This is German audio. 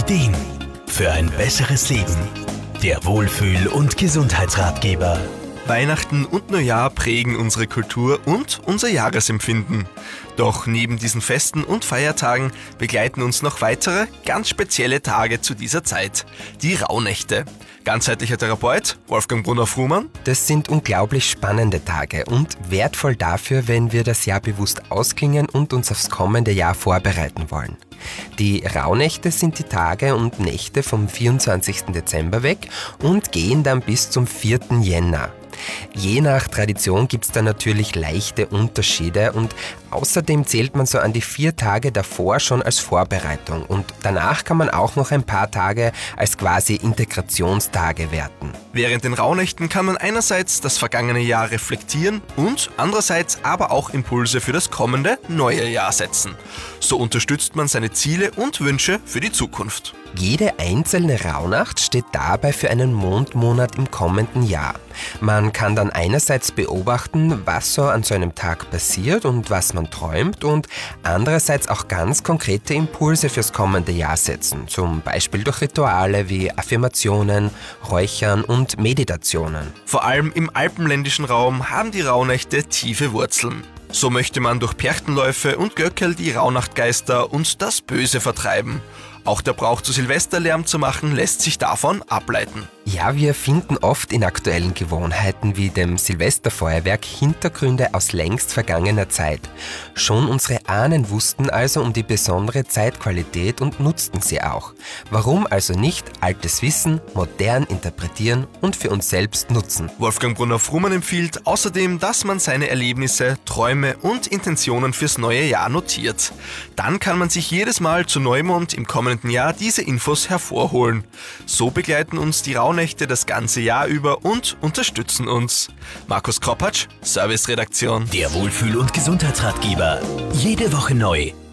Ideen für ein besseres Leben. Der Wohlfühl- und Gesundheitsratgeber. Weihnachten und Neujahr prägen unsere Kultur und unser Jahresempfinden. Doch neben diesen Festen und Feiertagen begleiten uns noch weitere, ganz spezielle Tage zu dieser Zeit. Die Rauhnächte. Ganzheitlicher Therapeut Wolfgang Brunner-Frumann. Das sind unglaublich spannende Tage und wertvoll dafür, wenn wir das Jahr bewusst ausklingen und uns aufs kommende Jahr vorbereiten wollen. Die Rauhnächte sind die Tage und Nächte vom 24. Dezember weg und gehen dann bis zum 4. Jänner. Je nach Tradition gibt es da natürlich leichte Unterschiede und außerdem zählt man so an die 4 Tage davor schon als Vorbereitung und danach kann man auch noch ein paar Tage als quasi Integrationstage werten. Während den Rauhnächten kann man einerseits das vergangene Jahr reflektieren und andererseits aber auch Impulse für das kommende neue Jahr setzen. So unterstützt man seine Ziele und Wünsche für die Zukunft. Jede einzelne Rauhnacht steht dabei für einen Mondmonat im kommenden Jahr. Man kann dann einerseits beobachten, was so an so einem Tag passiert und was man träumt und andererseits auch ganz konkrete Impulse fürs kommende Jahr setzen, zum Beispiel durch Rituale wie Affirmationen, Räuchern und Meditationen. Vor allem im alpenländischen Raum haben die Rauhnächte tiefe Wurzeln. So möchte man durch Perchtenläufe und Göckel die Rauhnachtgeister und das Böse vertreiben. Auch der Brauch zu Silvester Lärm zu machen, lässt sich davon ableiten. Ja, wir finden oft in aktuellen Gewohnheiten wie dem Silvesterfeuerwerk Hintergründe aus längst vergangener Zeit. Schon unsere Ahnen wussten also um die besondere Zeitqualität und nutzten sie auch. Warum also nicht altes Wissen modern interpretieren und für uns selbst nutzen? Wolfgang Brunner-Frumann empfiehlt außerdem, dass man seine Erlebnisse, Träume und Intentionen fürs neue Jahr notiert. Dann kann man sich jedes Mal zu Neumond im kommenden Jahr diese Infos hervorholen. So begleiten uns die Rauhnächte das ganze Jahr über und unterstützen uns. Markus Kropatsch, Serviceredaktion. Der Wohlfühl- und Gesundheitsratgeber. Jede Woche neu.